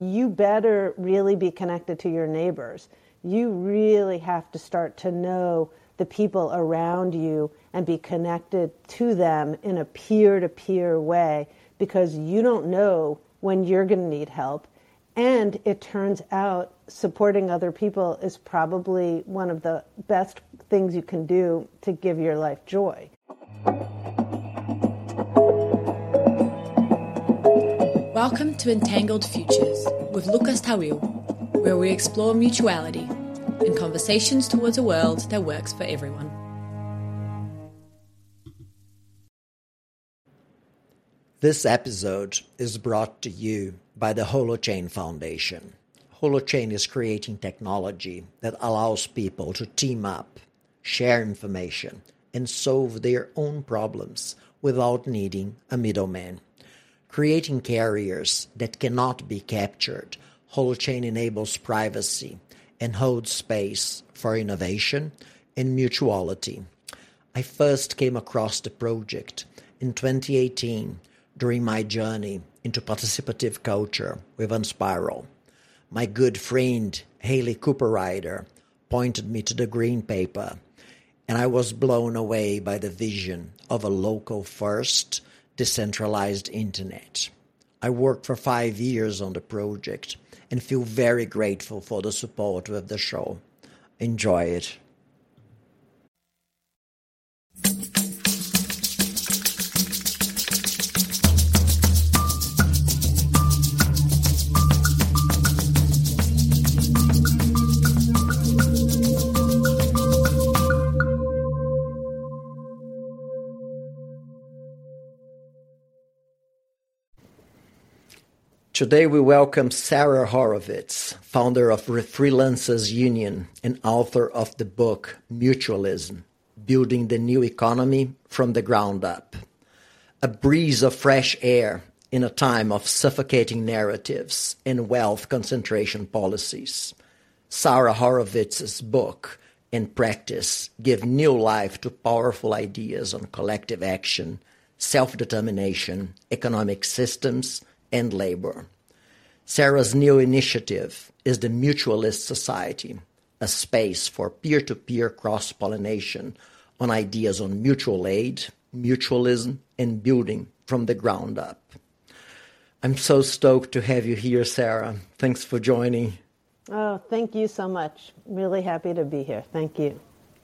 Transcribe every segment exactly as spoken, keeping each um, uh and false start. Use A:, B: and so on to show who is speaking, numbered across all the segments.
A: you better really be connected to your neighbors. You really have to start to know the people around you and be connected to them in a peer-to-peer way, because you don't know when you're going to need help. And it turns out supporting other people is probably one of the best things you can do to give your life joy.
B: Welcome to Entangled Futures with Lucas Tawil, where we explore mutuality and conversations towards a world that works for everyone.
C: This episode is brought to you by the Holochain Foundation. Holochain is creating technology that allows people to team up, share information, and solve their own problems without needing a middleman. Creating carriers that cannot be captured, Holochain enables privacy and holds space for innovation and mutuality. I first came across the project in twenty eighteen during my journey into participative culture with Unspiral. My good friend Haley Cooper-Ryder pointed me to the green paper, and I was blown away by the vision of a local-first, decentralized internet. I worked for five years on the project and feel very grateful for the support with the show. Enjoy it. Today we welcome Sarah Horowitz, founder of Freelancers Union and author of the book Mutualism, Building the New Economy from the Ground Up. A breeze of fresh air in a time of suffocating narratives and wealth concentration policies. Sarah Horowitz's book and practice give new life to powerful ideas on collective action, self-determination, economic systems, and labor. Sarah's new initiative is the Mutualist Society, a space for peer-to-peer cross-pollination on ideas on mutual aid, mutualism, and building from the ground up. I'm so stoked to have you here, Sarah. Thanks for joining.
A: Oh, thank you so much. Really happy to be here. Thank you.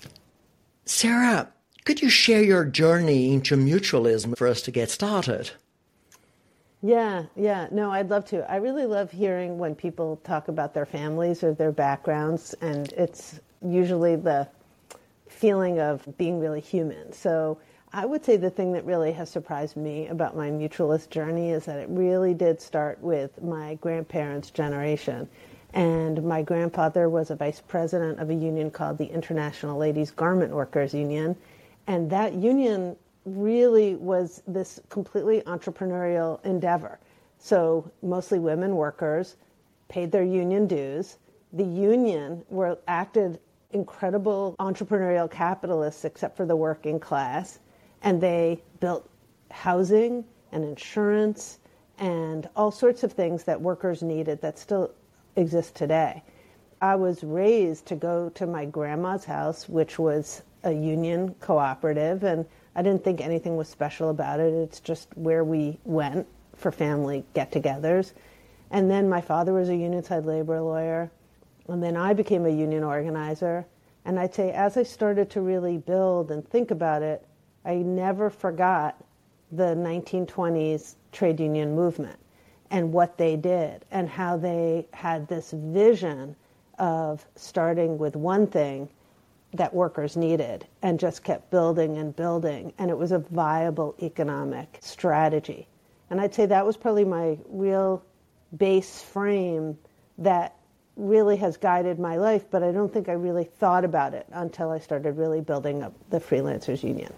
C: Sarah, could you share your journey into mutualism for us to get started?
A: Yeah, yeah. No, I'd love to. I really love hearing when people talk about their families or their backgrounds, and it's usually the feeling of being really human. So I would say the thing that really has surprised me about my mutualist journey is that it really did start with my grandparents' generation. And my grandfather was a vice president of a union called the International Ladies Garment Workers Union, and that union really was this completely entrepreneurial endeavor. So mostly women workers paid their union dues. The union were acted incredible entrepreneurial capitalists except for the working class. And they built housing and insurance and all sorts of things that workers needed that still exist today. I was raised to go to my grandma's house, which was a union cooperative, and I didn't think anything was special about it. It's just where we went for family get-togethers. And then my father was a union-side labor lawyer. And then I became a union organizer. And I'd say as I started to really build and think about it, I never forgot the nineteen twenties trade union movement and what they did and how they had this vision of starting with one thing that workers needed and just kept building and building, and it was a viable economic strategy. And I'd say that was probably my real base frame that really has guided my life, but I don't think I really thought about it until I started really building up the Freelancers Union.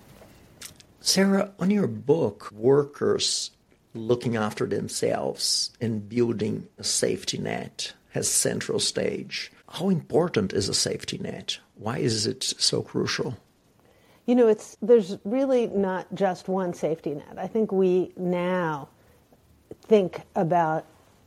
C: Sarah, on your book, Workers Looking After Themselves and Building a Safety Net has central stage. How important is a safety net? Why is it so crucial?
A: You know, it's there's really not just one safety net. I think we now think about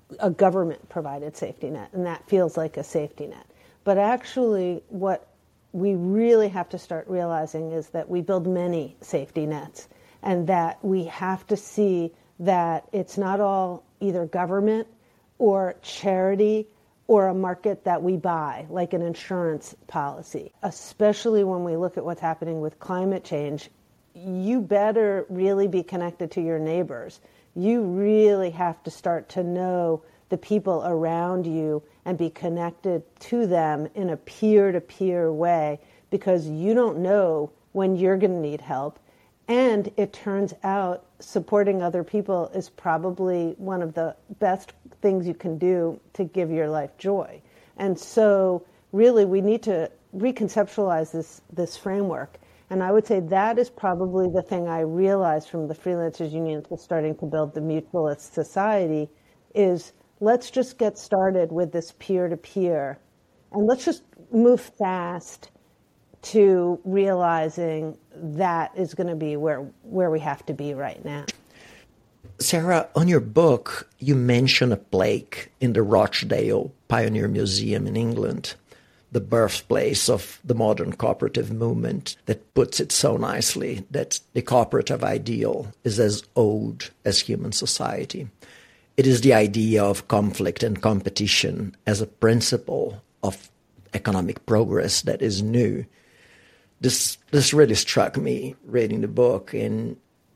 A: a government-provided safety net, and that feels like a safety net. But actually, what we really have to start realizing is that we build many safety nets, and that we have to see that it's not all either government or charity or a market that we buy, like an insurance policy. Especially when we look at what's happening with climate change, you better really be connected to your neighbors. You really have to start to know the people around you and be connected to them in a peer-to-peer way, because you don't know when you're going to need help. And it turns out supporting other people is probably one of the best things you can do to give your life joy. And so really we need to reconceptualize this, this framework. And I would say that is probably the thing I realized from the Freelancers Union to starting to build the Mutualist Society is, let's just get started with this peer-to-peer, and let's just move fast to realizing that is going to be where where we have to be right now.
C: Sarah, on your book, you mention a plaque in the Rochdale Pioneer Museum in England, the birthplace of the modern cooperative movement, that puts it so nicely that the cooperative ideal is as old as human society. It is the idea of conflict and competition as a principle of economic progress that is new. This this really struck me reading the book and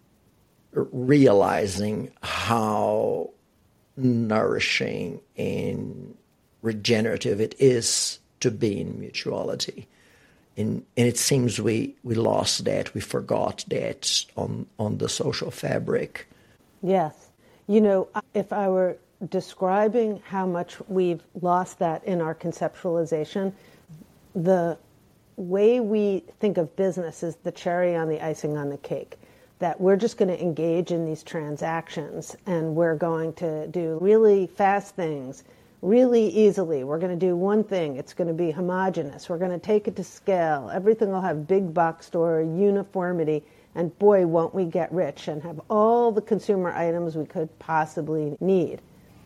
C: realizing how nourishing and regenerative it is to be in mutuality. And, and it seems we, we lost that, we forgot that on, on the social fabric.
A: Yes. You know, if I were describing how much we've lost that in our conceptualization, the way we think of business is the cherry on the icing on the cake, that we're just going to engage in these transactions and we're going to do really fast things really easily. We're going to do one thing. It's going to be homogenous. We're going to take it to scale. Everything will have big box store uniformity. And boy, won't we get rich and have all the consumer items we could possibly need.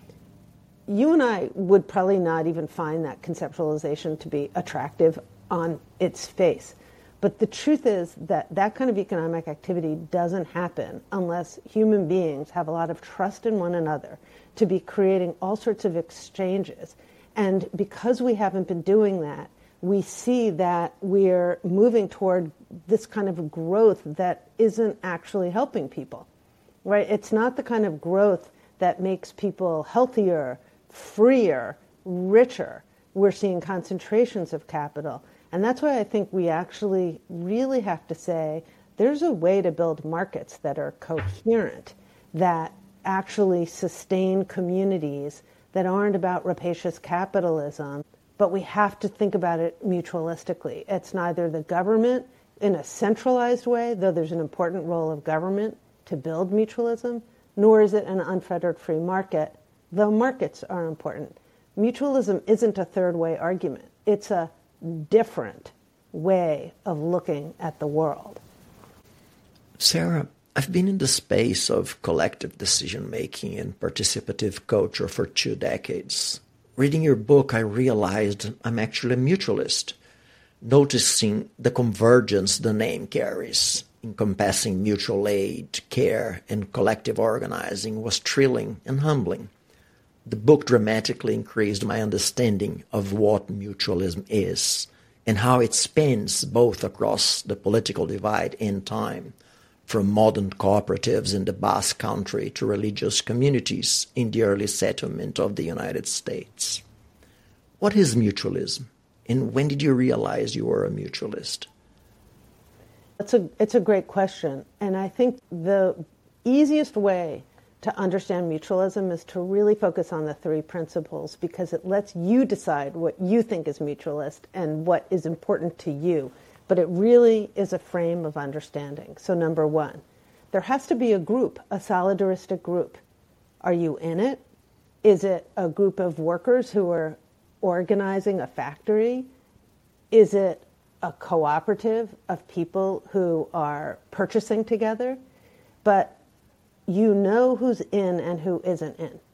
A: You and I would probably not even find that conceptualization to be attractive on its face. But the truth is that that kind of economic activity doesn't happen unless human beings have a lot of trust in one another to be creating all sorts of exchanges. And because we haven't been doing that, we see that we're moving toward this kind of growth that isn't actually helping people, right? It's not the kind of growth that makes people healthier, freer, richer. We're seeing concentrations of capital. And that's why I think we actually really have to say there's a way to build markets that are coherent, that actually sustain communities, that aren't about rapacious capitalism. But we have to think about it mutualistically. It's neither the government in a centralized way, though there's an important role of government to build mutualism, nor is it an unfettered free market, though markets are important. Mutualism isn't a third way argument. It's a different way of looking at the world.
C: Sarah, I've been in the space of collective decision-making and participative culture for two decades. Reading your book, I realized I'm actually a mutualist, noticing the convergence the name carries, encompassing mutual aid, care, and collective organizing was thrilling and humbling. The book dramatically increased my understanding of what mutualism is and how it spans both across the political divide and time, from modern cooperatives in the Basque Country to religious communities in the early settlement of the United States. What is mutualism, and when did you realize you were a mutualist?
A: It's a, it's a great question, and I think the easiest way to understand mutualism is to really focus on the three principles, because it lets you decide what you think is mutualist and what is important to you. But it really is a frame of understanding. So number one, there has to be a group, a solidaristic group. Are you in it? Is it a group of workers who are organizing a factory? Is it a cooperative of people who are purchasing together? But you know who's in and who isn't in.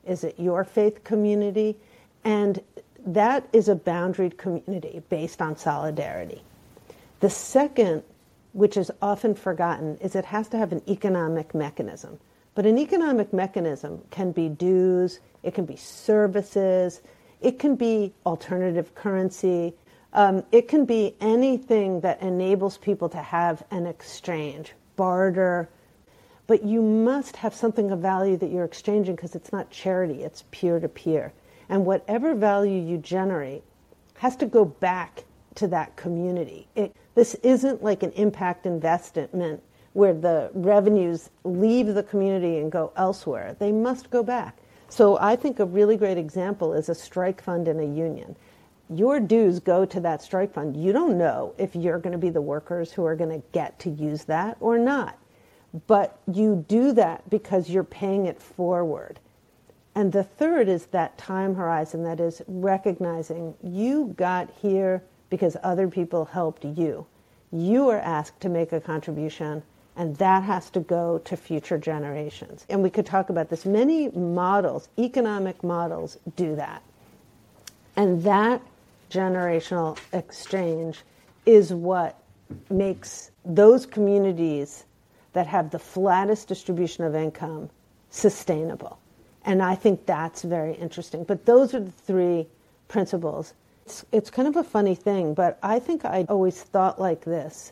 A: Is it your faith community? And that is a boundaried community based on solidarity. The second, which is often forgotten, is it has to have an economic mechanism. But an economic mechanism can be dues, it can be services, it can be alternative currency, um, it can be anything that enables people to have an exchange, barter. But you must have something of value that you're exchanging because it's not charity, it's peer-to-peer. And whatever value you generate has to go back to that community. It, this isn't like an impact investment where the revenues leave the community and go elsewhere. They must go back. So I think a really great example is a strike fund in a union. Your dues go to that strike fund. You don't know if you're going to be the workers who are going to get to use that or not. But you do that because you're paying it forward. And the third is that time horizon, that is recognizing you got here because other people helped you. You are asked to make a contribution, and that has to go to future generations. And we could talk about this. Many models, economic models, do that. And that generational exchange is what makes those communities that have the flattest distribution of income sustainable. And I think that's very interesting. But those are the three principles. It's, it's kind of a funny thing, but I think I always thought like this.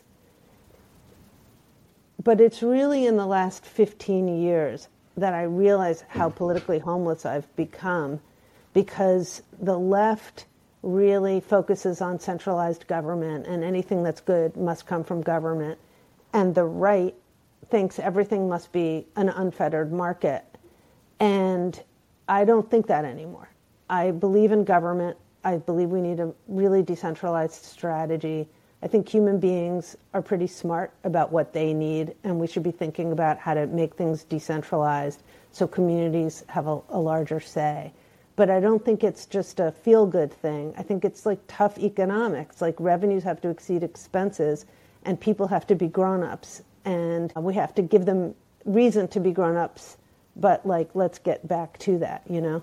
A: But it's really in the last fifteen years that I realize how politically homeless I've become, because the left really focuses on centralized government and anything that's good must come from government. And the right thinks everything must be an unfettered market. And I don't think that anymore. I believe in government. I believe we need a really decentralized strategy. I think human beings are pretty smart about what they need, and we should be thinking about how to make things decentralized so communities have a, a larger say. But I don't think it's just a feel-good thing. I think it's like tough economics, like revenues have to exceed expenses, and people have to be grown-ups, and we have to give them reason to be grown-ups, but like, let's get back to that, you know?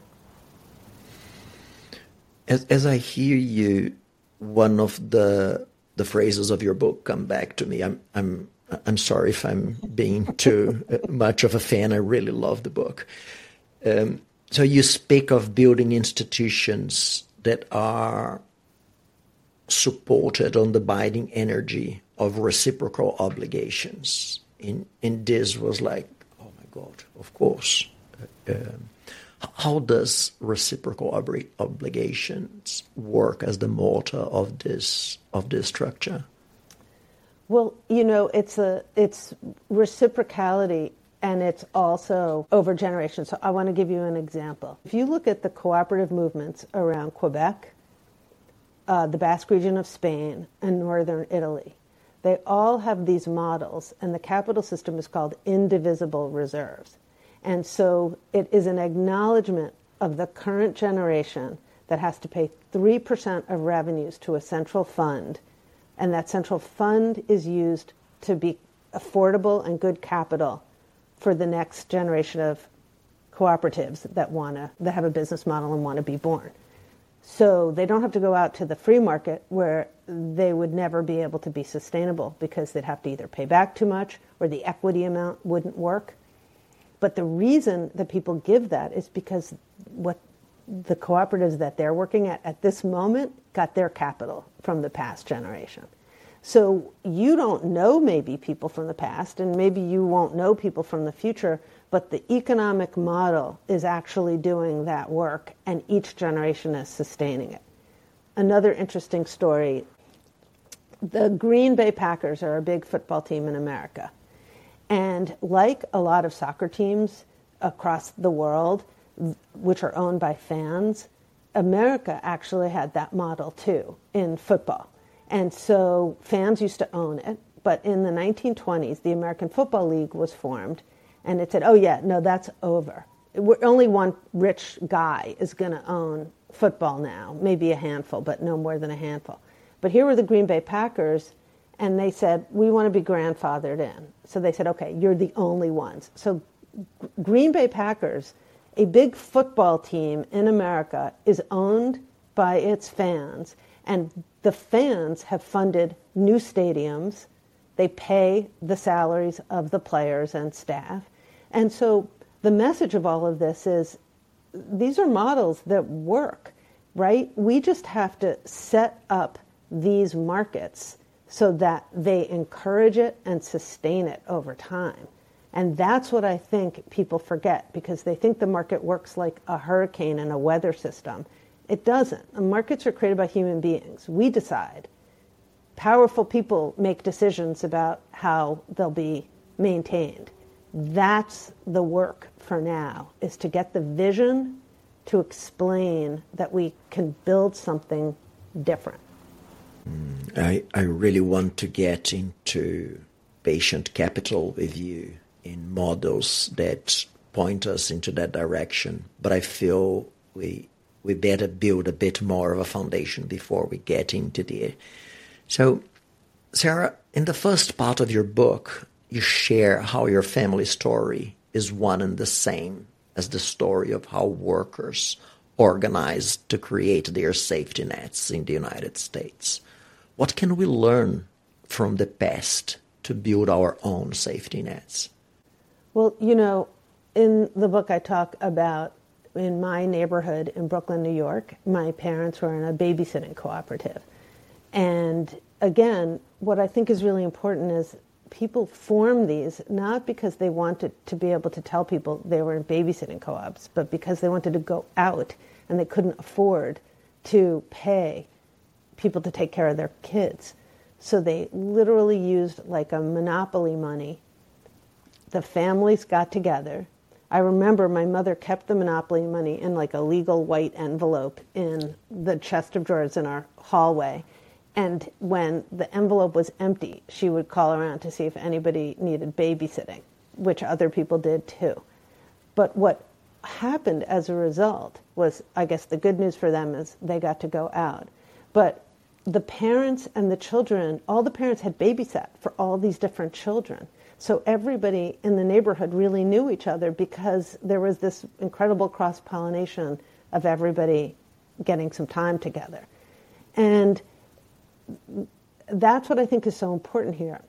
C: As, as I hear you, one of the the phrases of your book come back to me. I'm I'm I'm sorry if I'm being too much of a fan. I really love the book. Um, so you speak of building institutions that are supported on the binding energy of reciprocal obligations. And, and this was like, oh my God, of course. Uh, um, how does reciprocal ob- obligations work as the motor of this of this structure?
A: Well, you know, it's a it's reciprocality, and it's also over generations. So I want to give you an example. If you look at the cooperative movements around Quebec, uh, the Basque region of Spain, and northern Italy, they all have these models, and the capital system is called indivisible reserves. And so it is an acknowledgement of the current generation that has to pay three percent of revenues to a central fund, and that central fund is used to be affordable and good capital for the next generation of cooperatives that want to that have a business model and want to be born. So they don't have to go out to the free market where they would never be able to be sustainable because they'd have to either pay back too much or the equity amount wouldn't work. But the reason that people give that is because what the cooperatives that they're working at at this moment got their capital from the past generation. So you don't know maybe people from the past, and maybe you won't know people from the future, but the economic model is actually doing that work, and each generation is sustaining it. Another interesting story, the Green Bay Packers are a big football team in America. And like a lot of soccer teams across the world, which are owned by fans, America actually had that model too in football. And so fans used to own it. But in the nineteen twenties, the American Football League was formed, and it said, oh yeah, no, that's over. We're, only one rich guy is going to own football now, maybe a handful, but no more than a handful. But here were the Green Bay Packers, and they said, we want to be grandfathered in. So they said, okay, you're the only ones. So Green Bay Packers A big football team in America is owned by its fans, and the fans have funded new stadiums. They pay the salaries of the players and staff. And so the message of all of this is these are models that work, right? We just have to set up these markets so that they encourage it and sustain it over time. And that's what I think people forget, because they think the market works like a hurricane and a weather system. It doesn't. The markets are created by human beings. We decide. Powerful people make decisions about how they'll be maintained. That's the work for now, is to get the vision to explain that we can build something different.
C: Mm, I, I really want to get into patient capital with you in models that point us into that direction. But I feel we we better build a bit more of a foundation before we get into the... So, Sarah, in the first part of your book, you share how your family story is one and the same as the story of how workers organized to create their safety nets in the United States. What can we learn from the past to build our own safety nets?
A: Well, you know, in the book I talk about, in my neighborhood in Brooklyn, New York, my parents were in a babysitting cooperative. And again, what I think is really important is people form these not because they wanted to be able to tell people they were in babysitting co-ops, but because they wanted to go out and they couldn't afford to pay people to take care of their kids. So they literally used like a monopoly money. The families got together. I remember my mother kept the monopoly money in like a legal white envelope in the chest of drawers in our hallway. And when the envelope was empty, she would call around to see if anybody needed babysitting, which other people did too. But what happened as a result was, I guess the good news for them is they got to go out. But the parents and the children, all the parents had babysat for all these different children. So everybody in the neighborhood really knew each other because there was this incredible cross-pollination of everybody getting some time together. And that's what I think is so important here,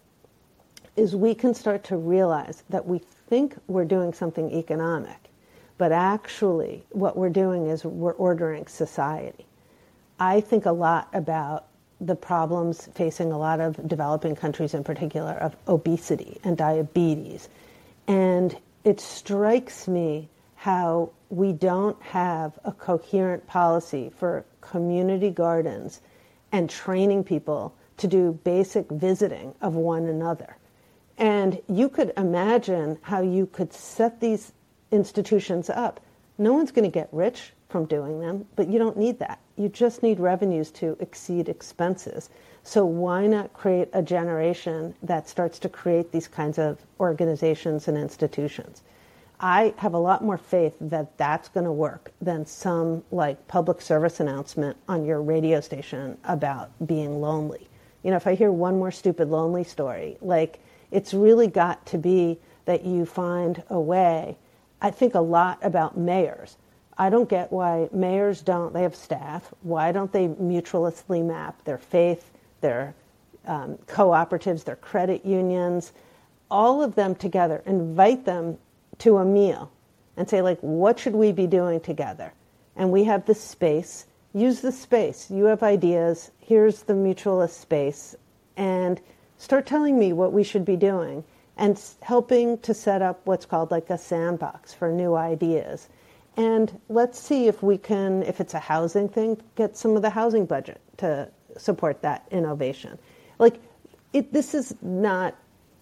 A: is we can start to realize that we think we're doing something economic, but actually what we're doing is we're ordering society. I think a lot about the problems facing a lot of developing countries in particular of obesity and diabetes. And it strikes me how we don't have a coherent policy for community gardens and training people to do basic visiting of one another. And you could imagine how you could set these institutions up. No one's going to get rich from doing them, but you don't need that. You just need revenues to exceed expenses. So why not create a generation that starts to create these kinds of organizations and institutions? I have a lot more faith that that's going to work than some like public service announcement on your radio station about being lonely. You know, if I hear one more stupid lonely story, like it's really got to be that you find a way. I think a lot about mayors. I don't get why mayors don't, they have staff, why don't they mutualistically map their faith, their um, cooperatives, their credit unions, all of them together, invite them to a meal and say, like, what should we be doing together? And we have this space, use the space. You have ideas, here's the mutualist space, and start telling me what we should be doing and helping to set up what's called like a sandbox for new ideas. And let's see if we can, if it's a housing thing, get some of the housing budget to support that innovation. Like, it, this is not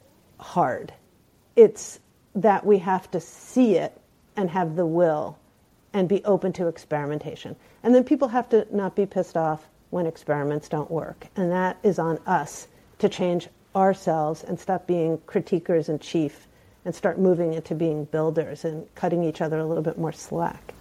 A: hard. It's that we have to see it and have the will and be open to experimentation. And then people have to not be pissed off when experiments don't work. And that is on us to change ourselves and stop being critiquers in chief and start moving into being builders and cutting each other a little bit more slack.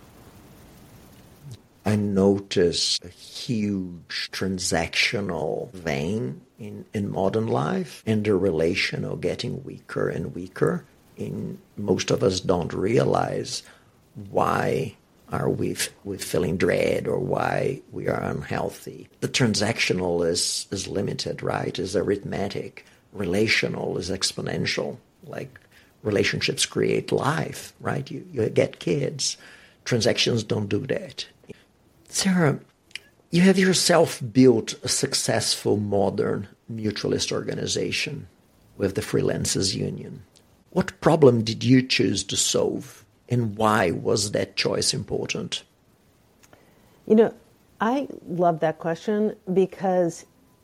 C: I notice a huge transactional vein in, in modern life, and the relational getting weaker and weaker. In most of us don't realize why are we, f- we feeling dread or why we are unhealthy. The transactional is, is limited, right? Is arithmetic. Relational is exponential. Like relationships create life, right? You, you get kids. Transactions don't do that. Sarah, you have yourself built a successful modern mutualist organization with the Freelancers Union. What problem did you choose to solve, and why was that choice important?
A: You know, I love that question because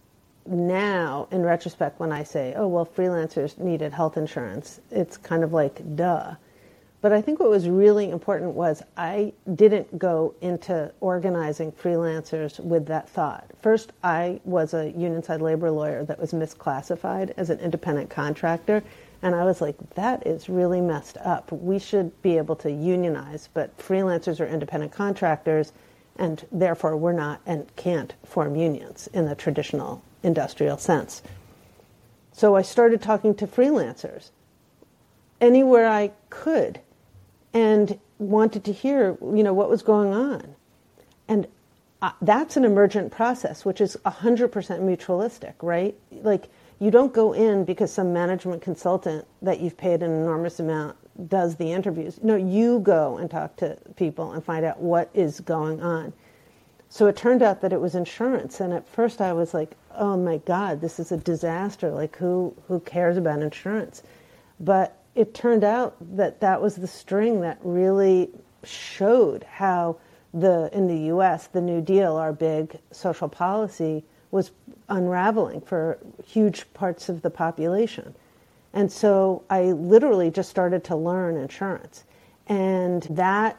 A: now, in retrospect, when I say, oh, well, freelancers needed health insurance, it's kind of like, duh. But I think what was really important was I didn't go into organizing freelancers with that thought. First, I was a union-side labor lawyer that was misclassified as an independent contractor. And I was like, that is really messed up. We should be able to unionize, but freelancers are independent contractors, and therefore we're not and can't form unions in the traditional industrial sense. So I started talking to freelancers anywhere I could and wanted to hear, you know, what was going on. And uh, that's an emergent process, which is one hundred percent mutualistic, right? Like, you don't go in because some management consultant that you've paid an enormous amount does the interviews. No, you go and talk to people and find out what is going on. So it turned out that it was insurance. And at first I was like, oh my God, this is a disaster. Like, who, who cares about insurance? But it turned out that that was the string that really showed how the, in the U S, the New Deal, our big social policy, was unraveling for huge parts of the population. And so I literally just started to learn insurance. And that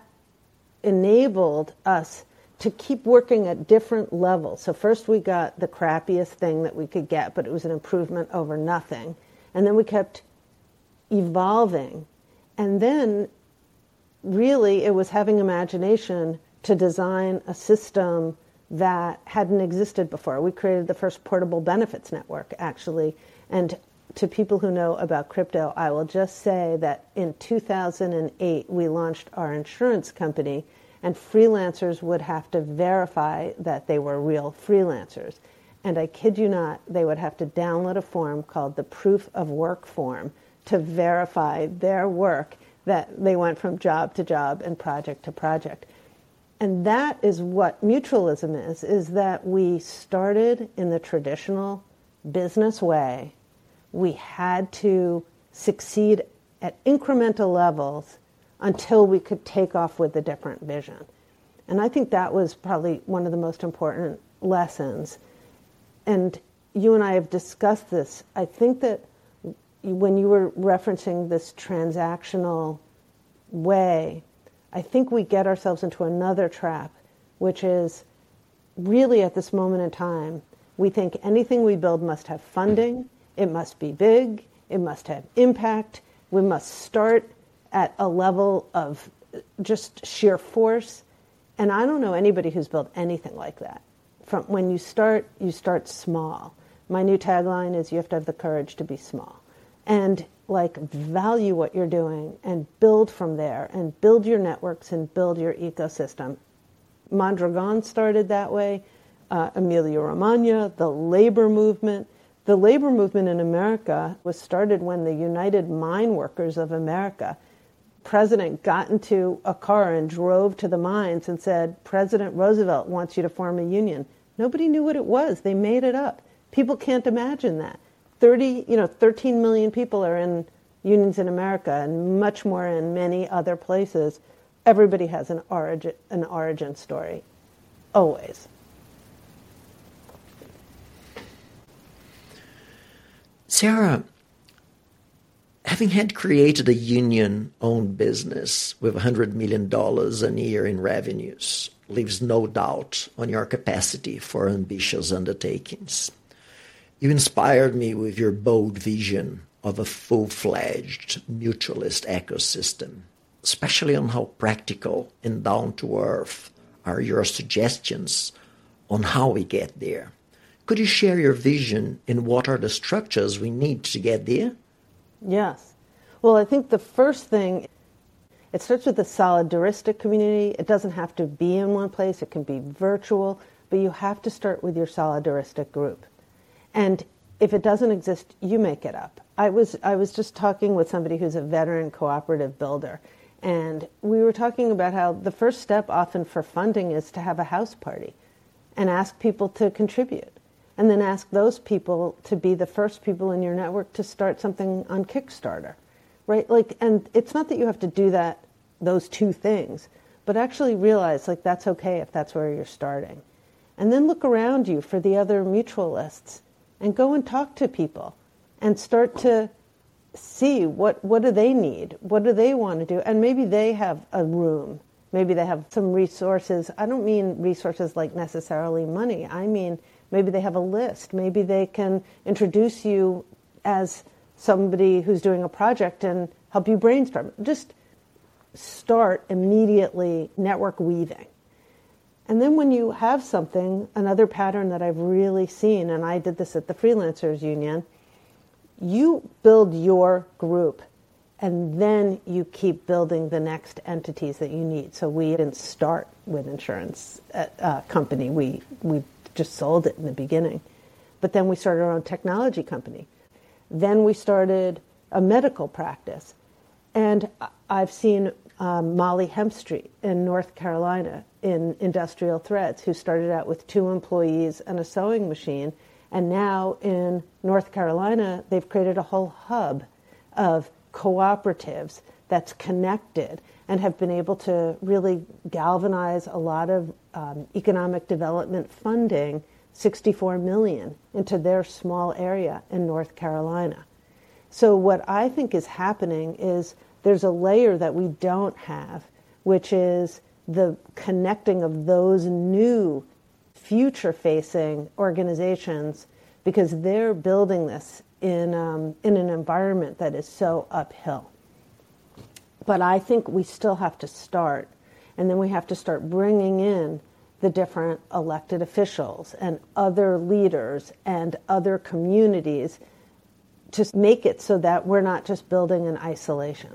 A: enabled us to keep working at different levels. So first we got the crappiest thing that we could get, but it was an improvement over nothing. And then we kept evolving. And then really it was having imagination to design a system that hadn't existed before. We created the first portable benefits network, actually. And to people who know about crypto, I will just say that in two thousand eight, we launched our insurance company, and freelancers would have to verify that they were real freelancers. And I kid you not, they would have to download a form called the Proof of Work form to verify their work, that they went from job to job and project to project. And that is what mutualism is, is that we started in the traditional business way. We had to succeed at incremental levels until we could take off with a different vision. And I think that was probably one of the most important lessons. And you and I have discussed this. I think that when you were referencing this transactional way, I think we get ourselves into another trap, which is really at this moment in time, we think anything we build must have funding, it must be big, it must have impact, we must start at a level of just sheer force. And I don't know anybody who's built anything like that. From when you start, you start small. My new tagline is you have to have the courage to be small. And like value what you're doing and build from there and build your networks and build your ecosystem. Mondragon started that way. Uh, Emilia Romagna, the labor movement. The labor movement in America was started when the United Mine Workers of America president got into a car and drove to the mines and said, President Roosevelt wants you to form a union. Nobody knew what it was. They made it up. People can't imagine that. thirty, you know, thirteen million people are in unions in America and much more in many other places. Everybody has an origin, an origin story, always.
C: Sarah, having had created a union-owned business with one hundred million dollars a year in revenues leaves no doubt on your capacity for ambitious undertakings. You inspired me with your bold vision of a full-fledged mutualist ecosystem, especially on how practical and down-to-earth are your suggestions on how we get there. Could you share your vision and what are the structures we need to get there?
A: Yes. Well, I think the first thing It starts with a solidaristic community. It doesn't have to be in one place. It can be virtual, but you have to start with your solidaristic group. And if it doesn't exist, you make it up. I was I was just talking with somebody who's a veteran cooperative builder, and we were talking about how the first step often for funding is to have a house party and ask people to contribute, and then ask those people to be the first people in your network to start something on Kickstarter, right? Like, and it's not that you have to do that, those two things, but actually realize like that's okay if that's where you're starting. And then look around you for the other mutualists and go and talk to people and start to see what, what do they need? What do they want to do? And maybe they have a room. Maybe they have some resources. I don't mean resources like necessarily money. I mean, maybe they have a list. Maybe they can introduce you as somebody who's doing a project and help you brainstorm. Just start immediately network weaving. And then when you have something, another pattern that I've really seen, and I did this at the Freelancers Union, you build your group and then you keep building the next entities that you need. So we didn't start with insurance uh, company. We, we just sold it in the beginning. But then we started our own technology company. Then we started a medical practice. And I've seen um, Molly Hempstreet in North Carolina in Industrial Threads, who started out with two employees and a sewing machine. And now in North Carolina, they've created a whole hub of cooperatives that's connected and have been able to really galvanize a lot of um, economic development funding, sixty-four million dollars, into their small area in North Carolina. So what I think is happening is there's a layer that we don't have, which is the connecting of those new future-facing organizations, because they're building this in um, in an environment that is so uphill. But I think we still have to start, and then we have to start bringing in the different elected officials and other leaders and other communities to make it so that we're not just building in isolation.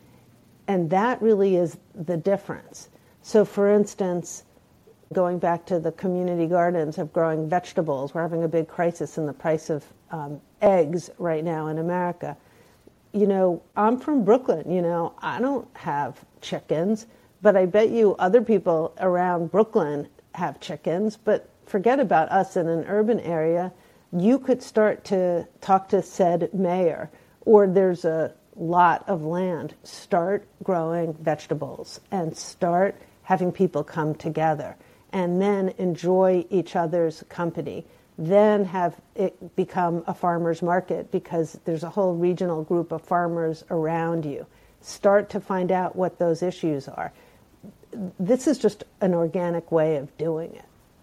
A: And that really is the difference. So for instance, going back to the community gardens of growing vegetables, we're having a big crisis in the price of um, eggs right now in America. You know, I'm from Brooklyn, you know, I don't have chickens, but I bet you other people around Brooklyn have chickens. But forget about us in an urban area. You could start to talk to said mayor, or there's a lot of land. Start growing vegetables and start having people come together and then enjoy each other's company. Then have it become a farmer's market because there's a whole regional group of farmers around you. Start to find out what those issues are. This is just an organic way of doing it.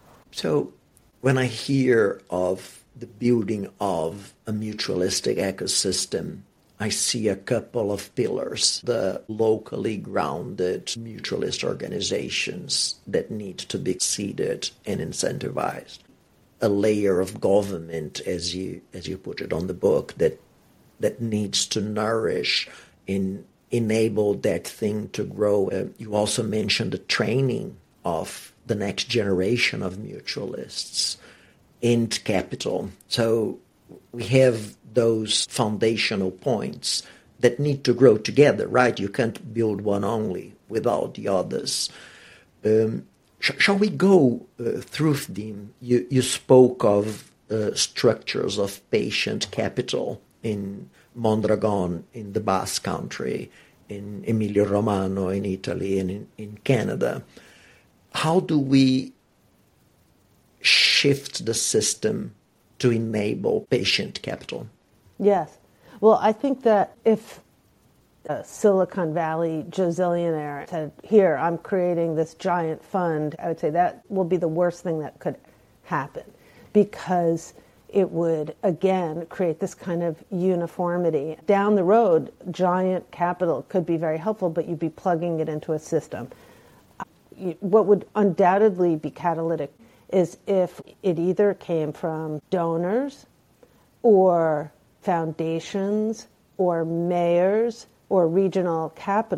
C: So when I hear of the building of a mutualistic ecosystem, I see a couple of pillars: the locally grounded mutualist organizations that need to be seeded and incentivized, a layer of government, as you as you put it on the book, that that needs to nourish and enable that thing to grow. Uh, you also mentioned the training of the next generation of mutualists and capital. So we have those foundational points that need to grow together, right? You can't build one only without the others. Um, sh- shall we go uh, through them? You, you spoke of uh, structures of patient capital in Mondragon, in the Basque Country, in Emilia-Romagna, in Italy, and in, in Canada. How do we shift the system to enable patient capital?
A: Yes. Well, I think that if a Silicon Valley Jozillionaire said, here, I'm creating this giant fund, I would say that will be the worst thing that could happen, because it would, again, create this kind of uniformity. Down the road, giant capital could be very helpful, but you'd be plugging it into a system. What would undoubtedly be catalytic is if it either came from donors or foundations or mayors or regional capital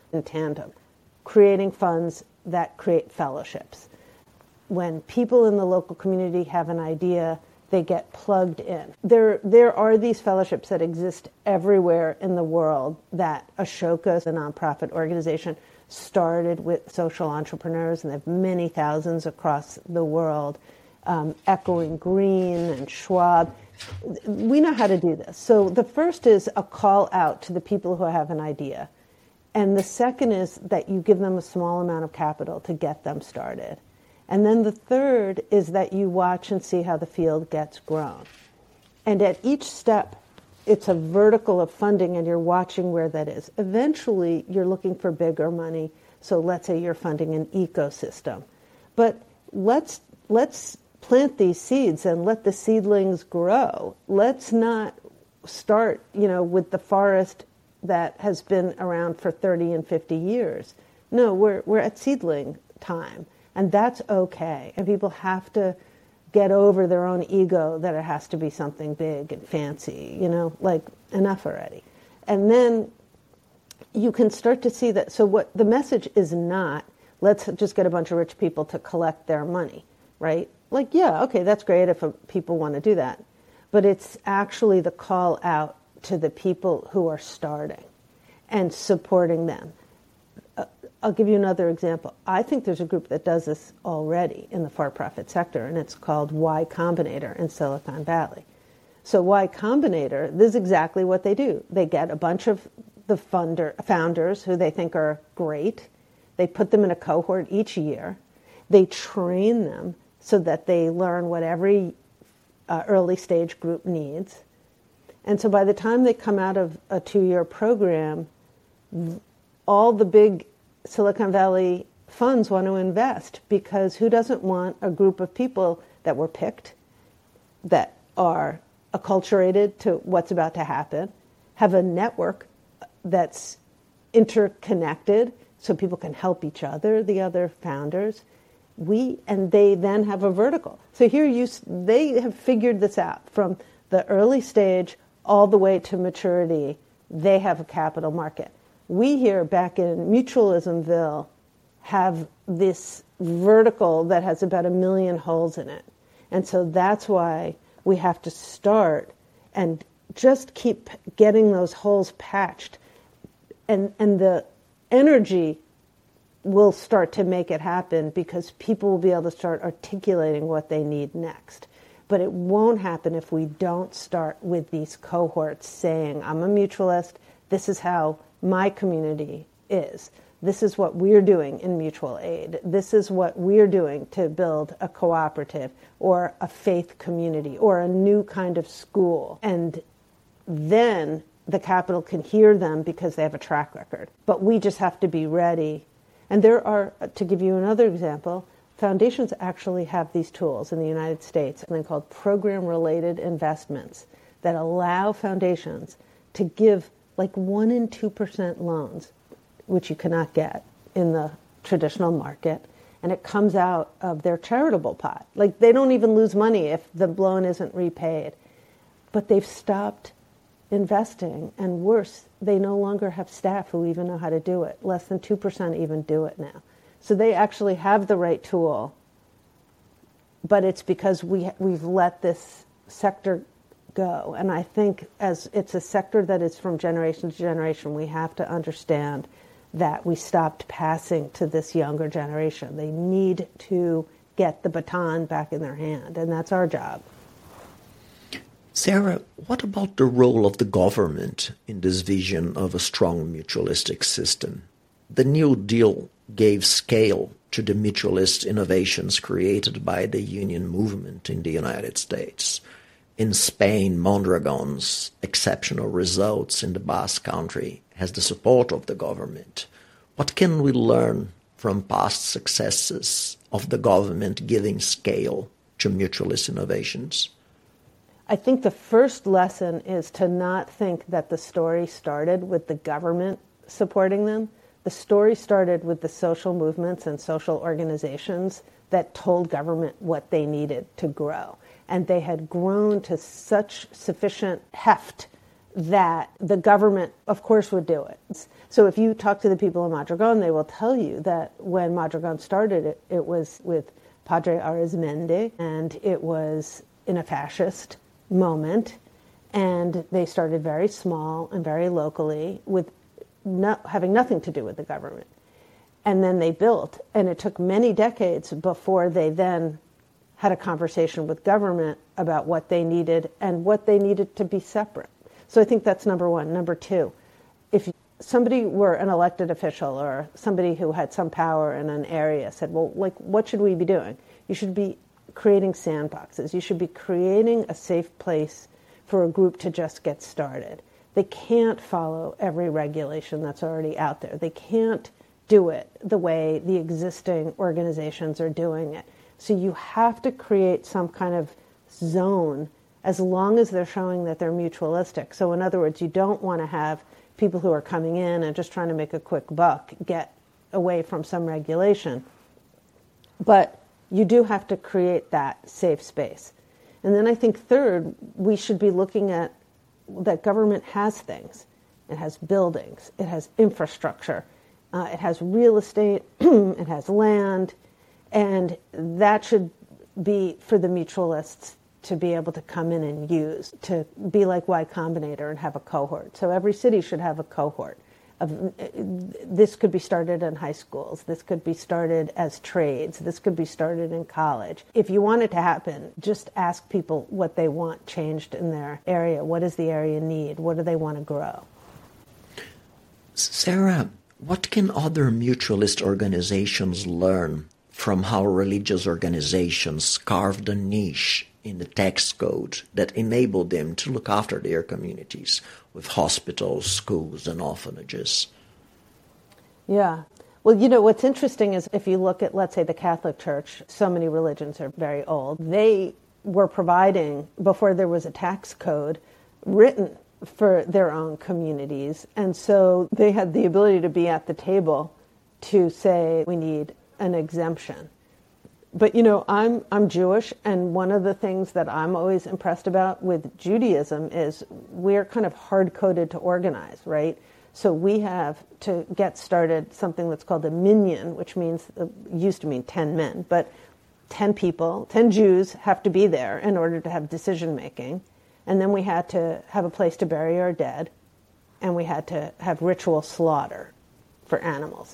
A: in tandem, creating funds that create fellowships. When people in the local community have an idea, they get plugged in. There, there are these fellowships that exist everywhere in the world that Ashoka, the nonprofit organization, started with social entrepreneurs, and they have many thousands across the world, um, Echoing Green and Schwab. We know how to do this. So the first is a call out to the people who have an idea. And the second is that you give them a small amount of capital to get them started. And then the third is that you watch and see how the field gets grown. And at each step, it's a vertical of funding, and you're watching where that is. Eventually, you're looking for bigger money. So let's say you're funding an ecosystem. But let's let's plant these seeds and let the seedlings grow. Let's not start, you know, with the forest that has been around for thirty and fifty years. No, we're we're at seedling time. And that's okay. And people have to get over their own ego that it has to be something big and fancy, you know, like enough already. And then you can start to see that. So what the message is not, let's just get a bunch of rich people to collect their money, right? Like, yeah, okay, that's great if people want to do that. But it's actually the call out to the people who are starting and supporting them. I'll give you another example. I think there's a group that does this already in the for-profit sector, and it's called Y Combinator in Silicon Valley. So Y Combinator, this is exactly what they do. They get a bunch of the funder, founders who they think are great. They put them in a cohort each year. They train them so that they learn what every uh, early stage group needs. And so by the time they come out of a two-year program, all the big Silicon Valley funds want to invest, because who doesn't want a group of people that were picked, that are acculturated to what's about to happen, have a network that's interconnected so people can help each other, the other founders. We and they then have a vertical. So here you they have figured this out from the early stage all the way to maturity. They have a capital market. We here back in Mutualismville have this vertical that has about a million holes in it. And so that's why we have to start and just keep getting those holes patched. And, and the energy will start to make it happen, because people will be able to start articulating what they need next. But it won't happen if we don't start with these cohorts saying, I'm a mutualist, this is how my community is. This is what we're doing in mutual aid. This is what we're doing to build a cooperative or a faith community or a new kind of school. And then the capital can hear them because they have a track record. But we just have to be ready. And there are, to give you another example, foundations actually have these tools in the United States, something called program-related investments, that allow foundations to give like one and two percent loans, which you cannot get in the traditional market, and it comes out of their charitable pot. Like, they don't even lose money if the loan isn't repaid. But they've stopped investing, and worse, they no longer have staff who even know how to do it. Less than two percent even do it now. So they actually have the right tool, but it's because we we've let this sector go. And I think as it's a sector that is from generation to generation, we have to understand that we stopped passing to this younger generation. They need to get the baton back in their hand, and that's our job.
C: Sarah, what about the role of the government in this vision of a strong mutualistic system? The New Deal gave scale to the mutualist innovations created by the union movement in the United States. In Spain, Mondragon's exceptional results in the Basque Country has the support of the government. What can we learn from past successes of the government giving scale to mutualist innovations?
A: I think the first lesson is to not think that the story started with the government supporting them. The story started with the social movements and social organizations that told government what they needed to grow. And they had grown to such sufficient heft that the government, of course, would do it. So if you talk to the people in Mondragon, they will tell you that when Mondragon started, it, it was with Padre Arizmendi, and it was in a fascist moment, and they started very small and very locally, with no, having nothing to do with the government. And then they built, and it took many decades before they then had a conversation with government about what they needed and what they needed to be separate. So I think that's number one. Number two, if somebody were an elected official or somebody who had some power in an area said, well, like, what should we be doing? You should be creating sandboxes. You should be creating a safe place for a group to just get started. They can't follow every regulation that's already out there. They can't do it the way the existing organizations are doing it. So you have to create some kind of zone as long as they're showing that they're mutualistic. So in other words, you don't want to have people who are coming in and just trying to make a quick buck get away from some regulation. But you do have to create that safe space. And then I think third, we should be looking at that government has things. It has buildings, it has infrastructure, uh, it has real estate, it has land, and that should be for the mutualists to be able to come in and use, to be like Y Combinator and have a cohort. So every city should have a cohort. Of, this could be started in high schools. This could be started as trades. This could be started in college. If you want it to happen, just ask people what they want changed in their area. What does the area need? What do they want to grow?
C: Sarah, what can other mutualist organizations learn from how religious organizations carved a niche in the tax code that enabled them to look after their communities with hospitals, schools, and orphanages?
A: Yeah. Well, you know, what's interesting is if you look at, let's say, the Catholic Church, so many religions are very old. They were providing, before there was a tax code written for their own communities. And so they had the ability to be at the table to say, we need an exemption. But, you know, I'm I'm Jewish, and one of the things that I'm always impressed about with Judaism is we're kind of hard-coded to organize, right? So we have to get started something that's called a minyan, which means, uh, used to mean ten men, but ten people, ten Jews have to be there in order to have decision-making. And then we had to have a place to bury our dead, and we had to have ritual slaughter for animals.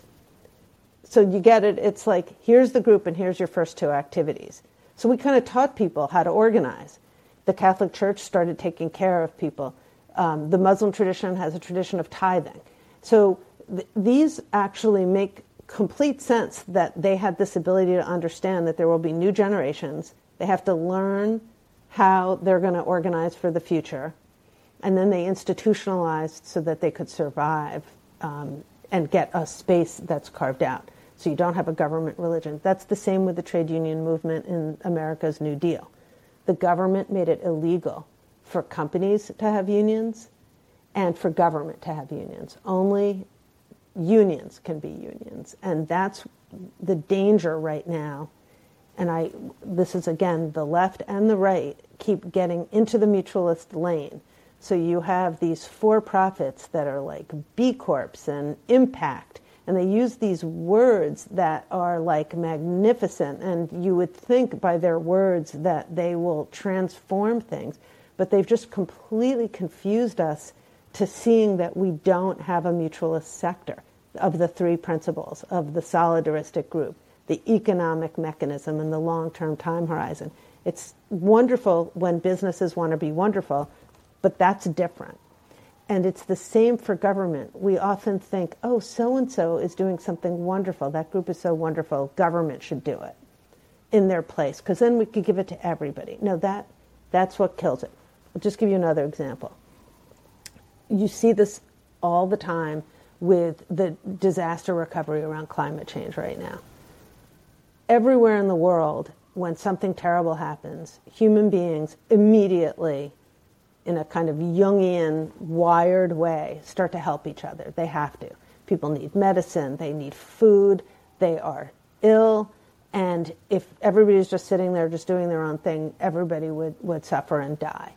A: So you get it, it's like, here's the group and here's your first two activities. So we kind of taught people how to organize. The Catholic Church started taking care of people. Um, the Muslim tradition has a tradition of tithing. So th- these actually make complete sense that they had this ability to understand that there will be new generations. They have to learn how they're going to organize for the future. And then they institutionalized so that they could survive um, and get a space that's carved out. So you don't have a government religion. That's the same with the trade union movement in America's New Deal. The government made it illegal for companies to have unions and for government to have unions. Only unions can be unions. And that's the danger right now. And I, this is, again, the left and the right keep getting into the mutualist lane. So you have these for-profits that are like B Corps and Impact, and they use these words that are like magnificent, and you would think by their words that they will transform things, but they've just completely confused us to seeing that we don't have a mutualist sector of the three principles of the solidaristic group, the economic mechanism, and the long-term time horizon. It's wonderful when businesses want to be wonderful, but that's different. And it's the same for government. We often think, oh, so-and-so is doing something wonderful. That group is so wonderful. Government should do it in their place, because then we could give it to everybody. No, that that's what kills it. I'll just give you another example. You see this all the time with the disaster recovery around climate change right now. Everywhere in the world, when something terrible happens, human beings immediately, in a kind of Jungian, wired way, start to help each other. They have to. People need medicine. They need food. They are ill. And if everybody's just sitting there just doing their own thing, everybody would, would suffer and die.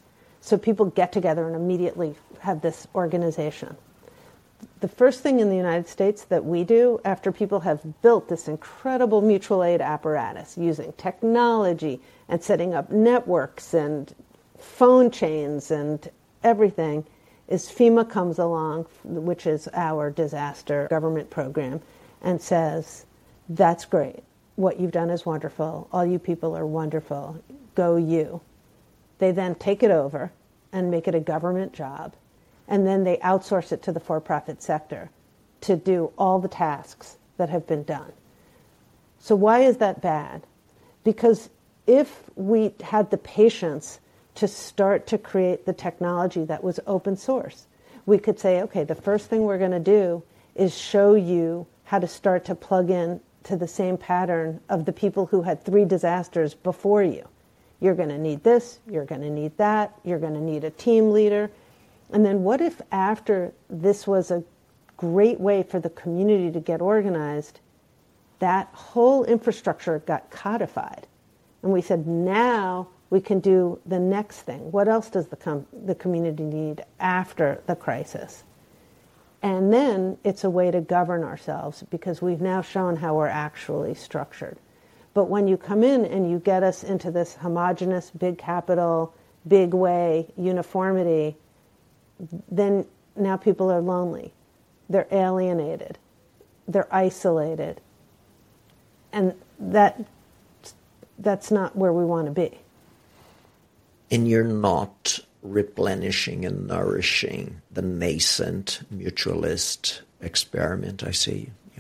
A: So people get together and immediately have this organization. The first thing in the United States that we do after people have built this incredible mutual aid apparatus using technology and setting up networks and phone chains and everything is FEMA comes along, which is our disaster government program, and says, that's great. What you've done is wonderful. All you people are wonderful. Go you. They then take it over and make it a government job. And then they outsource it to the for-profit sector to do all the tasks that have been done. So why is that bad? Because if we had the patience to start to create the technology that was open source, we could say, okay, the first thing we're going to do is show you how to start to plug in to the same pattern of the people who had three disasters before you. You're going to need this, you're going to need that, you're going to need a team leader. And then what if after this was a great way for the community to get organized, that whole infrastructure got codified? And we said, now we can do the next thing. What else does the, com- the community need after the crisis? And then it's a way to govern ourselves because we've now shown how we're actually structured. But when you come in and you get us into this homogenous, big capital, big way, uniformity, then now people are lonely. They're alienated. They're isolated. And that that's not where we want to be.
C: And you're not replenishing and nourishing the nascent mutualist experiment, I see. Yeah.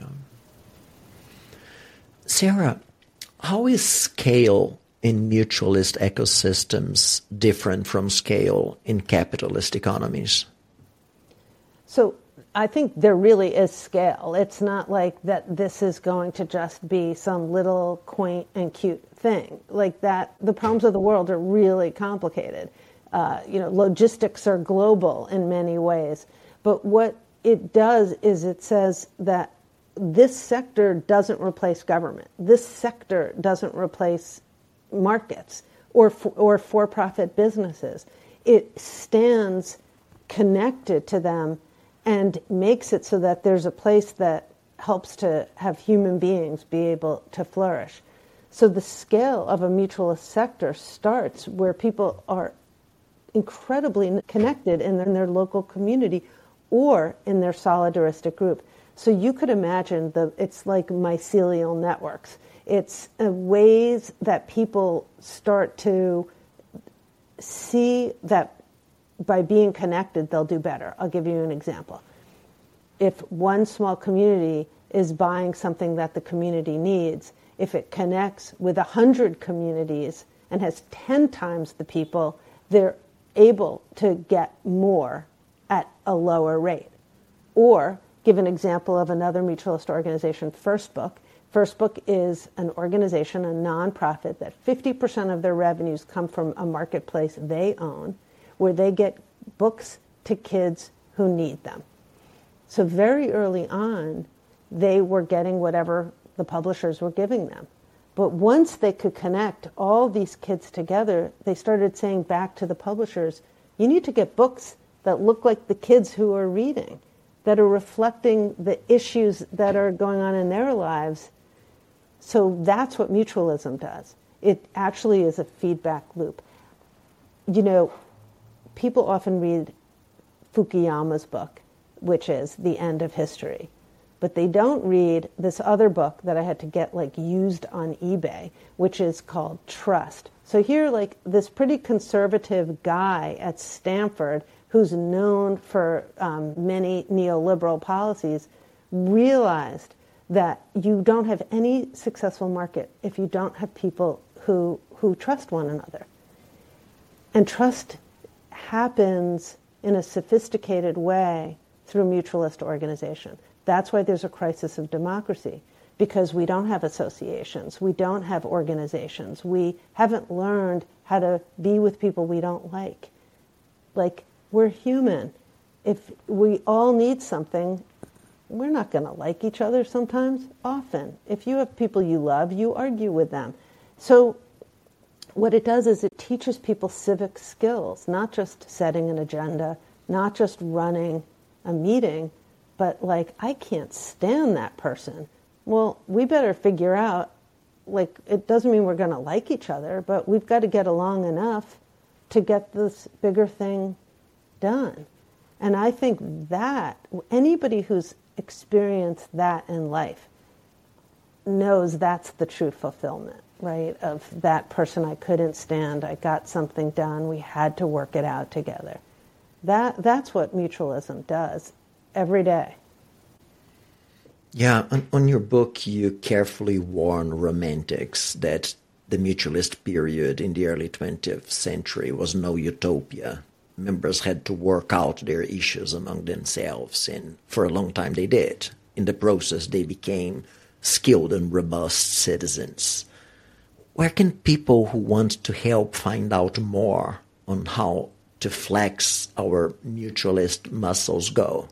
C: Sarah, how is scale in mutualist ecosystems different from scale in capitalist economies?
A: So I think there really is scale. It's not like that this is going to just be some little quaint and cute thing. Like that, the problems of the world are really complicated. Uh, you know, logistics are global in many ways. But what it does is it says that this sector doesn't replace government. This sector doesn't replace markets or for, or for-profit businesses. It stands connected to them and makes it so that there's a place that helps to have human beings be able to flourish. So the scale of a mutualist sector starts where people are incredibly connected in their, in their local community or in their solidaristic group. So you could imagine the it's like mycelial networks. It's uh, ways that people start to see that by being connected, they'll do better. I'll give you an example. If one small community is buying something that the community needs, if it connects with a hundred communities and has ten times the people, they're able to get more at a lower rate. Or, give an example of another mutualist organization, First Book. First Book is an organization, a nonprofit, that fifty percent of their revenues come from a marketplace they own, where they get books to kids who need them. So very early on, they were getting whatever the publishers were giving them. But once they could connect all these kids together, they started saying back to the publishers, you need to get books that look like the kids who are reading, that are reflecting the issues that are going on in their lives. So that's what mutualism does. It actually is a feedback loop. You know, people often read Fukuyama's book, which is The End of History. But they don't read this other book that I had to get like used on eBay, which is called Trust. So here, like this pretty conservative guy at Stanford who's known for um, many neoliberal policies realized that you don't have any successful market if you don't have people who who trust one another. And trust happens in a sophisticated way through mutualist organization. That's why there's a crisis of democracy, because we don't have associations, we don't have organizations, we haven't learned how to be with people we don't like. Like, we're human. If we all need something, we're not going to like each other sometimes, often. If you have people you love, you argue with them. So what it does is it teaches people civic skills, not just setting an agenda, not just running a meeting, but like, I can't stand that person. Well, we better figure out, like, it doesn't mean we're going to like each other, but we've got to get along enough to get this bigger thing done. And I think that anybody who's experienced that in life knows that's the true fulfillment, right? Of that person I couldn't stand, I got something done, we had to work it out together. That that's what mutualism does every day.
C: Yeah, on, on your book, you carefully warn romantics that the mutualist period in the early twentieth century was no utopia. Members had to work out their issues among themselves, and for a long time they did. In the process, they became skilled and robust citizens. Where can people who want to help find out more on how to flex our mutualist muscles go?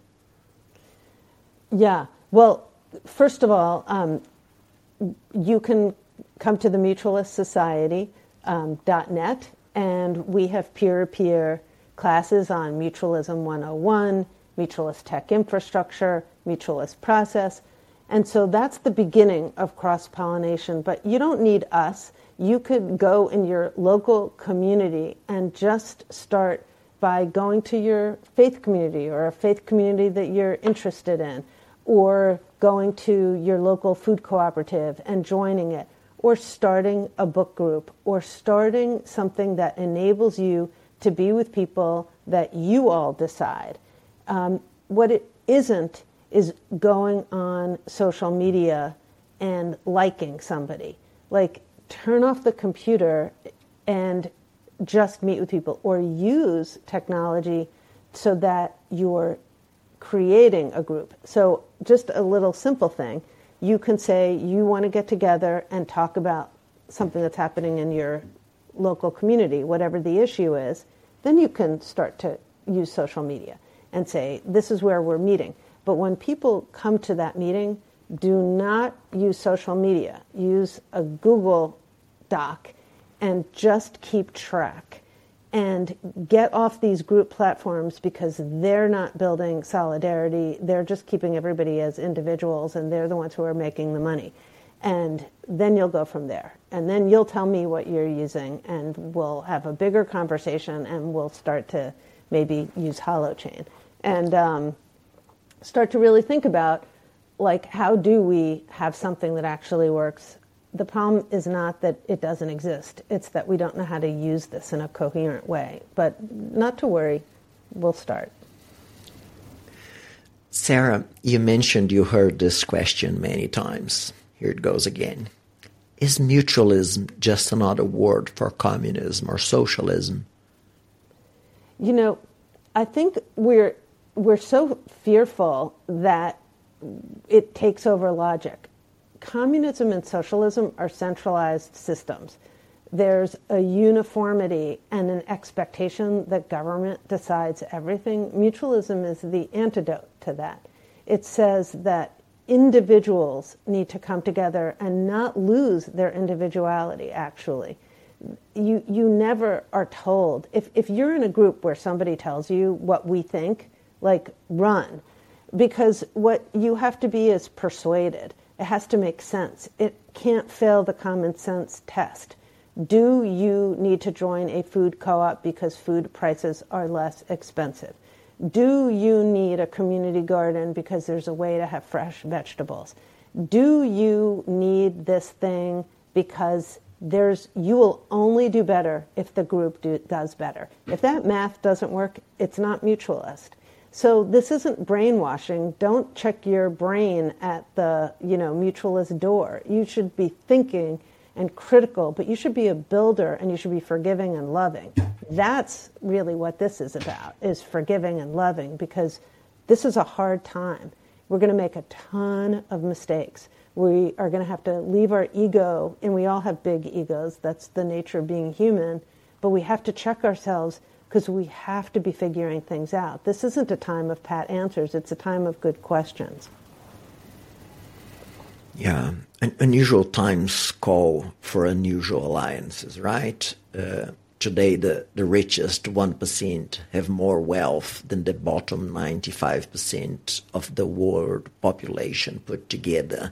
A: Yeah, well, first of all, um, you can come to the Mutualist Society um, dot net, and we have peer-to-peer classes on Mutualism one oh one, Mutualist Tech Infrastructure, Mutualist Process. And so that's the beginning of cross-pollination. But you don't need us. You could go in your local community and just start by going to your faith community or a faith community that you're interested in, or going to your local food cooperative and joining it, or starting a book group, or starting something that enables you to be with people that you all decide. Um, what it isn't is going on social media and liking somebody. Like, turn off the computer and just meet with people, or use technology so that you're creating a group. So just a little simple thing. You can say you want to get together and talk about something that's happening in your local community, whatever the issue is. Then you can start to use social media and say, this is where we're meeting. But when people come to that meeting, do not use social media. Use a Google Doc and just keep track. And get off these group platforms, because they're not building solidarity. They're just keeping everybody as individuals, and they're the ones who are making the money. And then you'll go from there. And then you'll tell me what you're using, and we'll have a bigger conversation, and we'll start to maybe use Holochain. And um, start to really think about, like, how do we have something that actually works? The problem is not that it doesn't exist. It's that we don't know how to use this in a coherent way. But not to worry, we'll start.
C: Sarah, you mentioned you heard this question many times. Here it goes again. Is mutualism just another word for communism or socialism?
A: You know, I think we're we're so fearful that it takes over logic. Communism and socialism are centralized systems. There's a uniformity and an expectation that government decides everything. Mutualism is the antidote to that. It says that individuals need to come together and not lose their individuality, actually. You you never are told. If, if you're in a group where somebody tells you what we think, like, run. Because what you have to be is persuaded. It has to make sense. It can't fail the common sense test. Do you need to join a food co-op because food prices are less expensive? Do you need a community garden because there's a way to have fresh vegetables? Do you need this thing because there's you will only do better if the group do, does better? If that math doesn't work, it's not mutualist. So this isn't brainwashing. Don't check your brain at the, you know, mutualist door. You should be thinking and critical, but you should be a builder, and you should be forgiving and loving. That's really what this is about, is forgiving and loving, because this is a hard time. We're going to make a ton of mistakes. We are going to have to leave our ego, and we all have big egos. That's the nature of being human. But we have to check ourselves, because we have to be figuring things out. This isn't a time of pat answers. It's a time of good questions.
C: Yeah, Un- unusual times call for unusual alliances, right? Uh, today, the, the richest one percent have more wealth than the bottom ninety-five percent of the world population put together.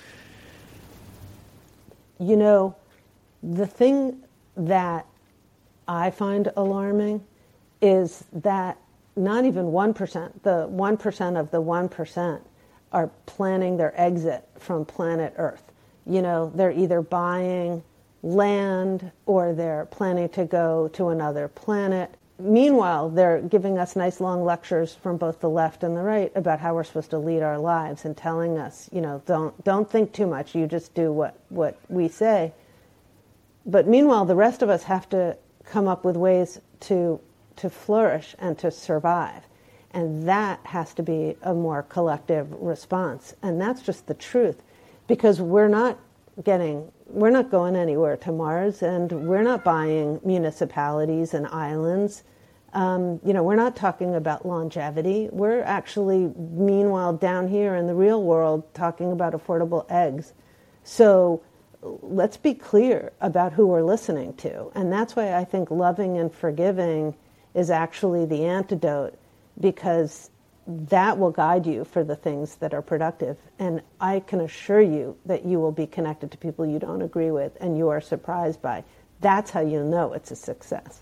A: You know, the thing that I find alarming is that not even one percent, the one percent of the one percent are planning their exit from planet Earth. You know, they're either buying land or they're planning to go to another planet. Meanwhile, they're giving us nice long lectures from both the left and the right about how we're supposed to lead our lives and telling us, you know, don't don't think too much, you just do what, what we say. But meanwhile, the rest of us have to come up with ways to to flourish and to survive. And that has to be a more collective response. And that's just the truth. Because we're not getting, we're not going anywhere to Mars, and we're not buying municipalities and islands. Um, you know, we're not talking about longevity. We're actually, meanwhile, down here in the real world, talking about affordable eggs. So let's be clear about who we're listening to. And that's why I think loving and forgiving is actually the antidote, because that will guide you for the things that are productive. And I can assure you that you will be connected to people you don't agree with and you are surprised by. That's how you know it's a success.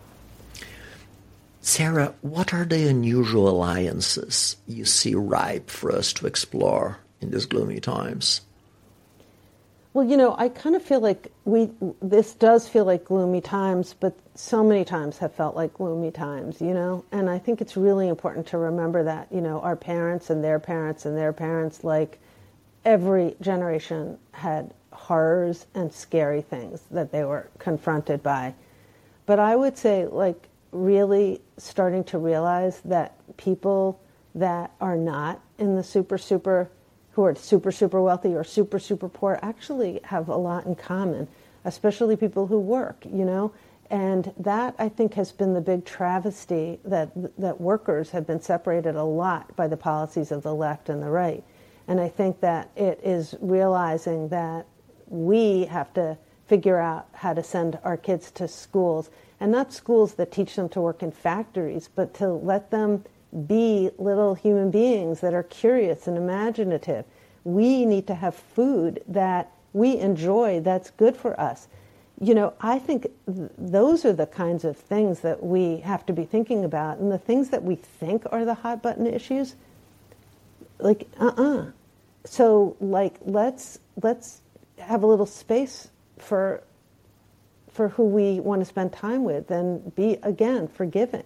C: Sarah, what are the unusual alliances you see ripe for us to explore in these gloomy times?
A: Well, you know, I kind of feel like we, this does feel like gloomy times, but so many times have felt like gloomy times, you know? And I think it's really important to remember that, you know, our parents and their parents and their parents, like every generation had horrors and scary things that they were confronted by. But I would say, like, really starting to realize that people that are not in the super, super who are super, super wealthy or super, super poor actually have a lot in common, especially people who work, you know? And that, I think, has been the big travesty, that that workers have been separated a lot by the policies of the left and the right. And I think that it is realizing that we have to figure out how to send our kids to schools, and not schools that teach them to work in factories, but to let them be little human beings that are curious and imaginative. We need to have food that we enjoy, that's good for us. You know, I think th- those are the kinds of things that we have to be thinking about. And the things that we think are the hot button issues, like, uh-uh. So, like, let's let's have a little space for for who we want to spend time with and be, again, forgiving.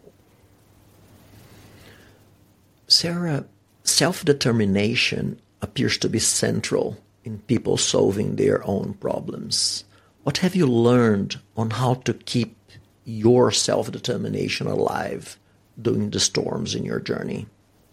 C: Sarah, self-determination appears to be central in people solving their own problems. What have you learned on how to keep your self-determination alive during the storms in your journey?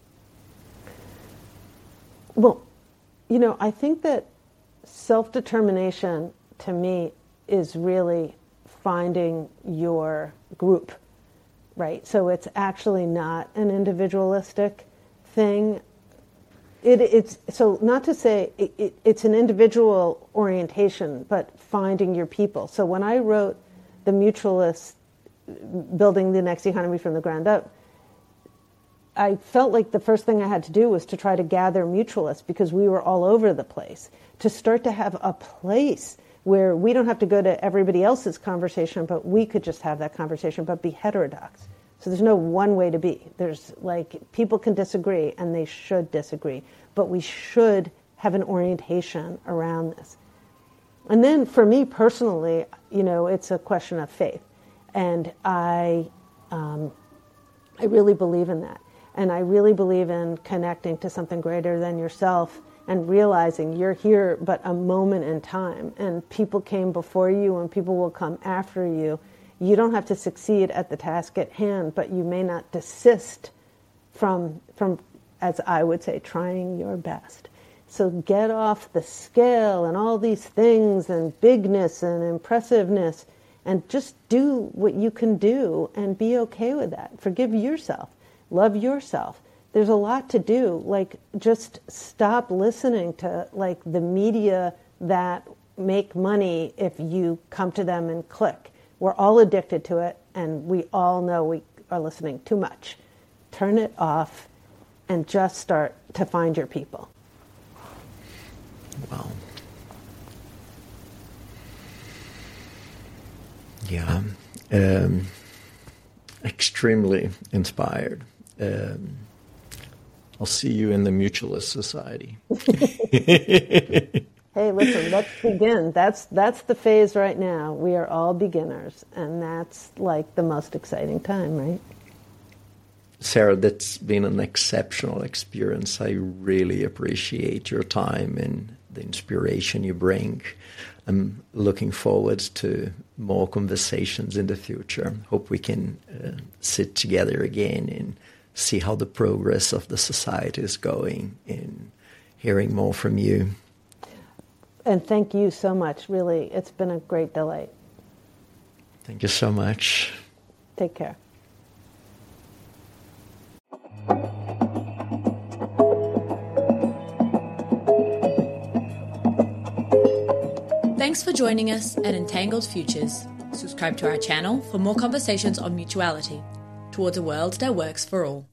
A: Well, you know, I think that self-determination, to me, is really finding your group. Right, so it's actually not an individualistic thing. It, it's so not to say it, it, it's an individual orientation, but finding your people. So when I wrote The Mutualists, Building the Next Economy from the Ground Up, I felt like the first thing I had to do was to try to gather mutualists, because we were all over the place, to start to have a place where we don't have to go to everybody else's conversation, but we could just have that conversation, but be heterodox. So there's no one way to be. There's, like, people can disagree, and they should disagree, but we should have an orientation around this. And then for me personally, you know, it's a question of faith. And I, um, I really believe in that. And I really believe in connecting to something greater than yourself and realizing you're here but a moment in time, and people came before you and people will come after you. You don't have to succeed at the task at hand, but you may not desist from, from, as I would say, trying your best. So get off the scale and all these things and bigness and impressiveness, and just do what you can do and be okay with that. Forgive yourself. Love yourself. there's a lot to do. Like, just stop listening to like the media that make money if you come to them and click. We're all addicted to it, and we all know we are listening too much. Turn it off and just start to find your people.
C: Wow. Yeah. Um, extremely inspired. Um, I'll see you in the Mutualist Society.
A: Hey, listen, let's begin. That's that's the phase right now. We are all beginners, and that's like the most exciting time, right?
C: Sarah, that's been an exceptional experience. I really appreciate your time and the inspiration you bring. I'm looking forward to more conversations in the future. Hope we can uh, sit together again and see how the progress of the society is going and hearing more from you.
A: And thank you so much. Really, it's been a great delight.
C: Thank you so much.
A: Take care.
B: Thanks for joining us at Entangled Futures. Subscribe to our channel for more conversations on mutuality towards a world that works for all.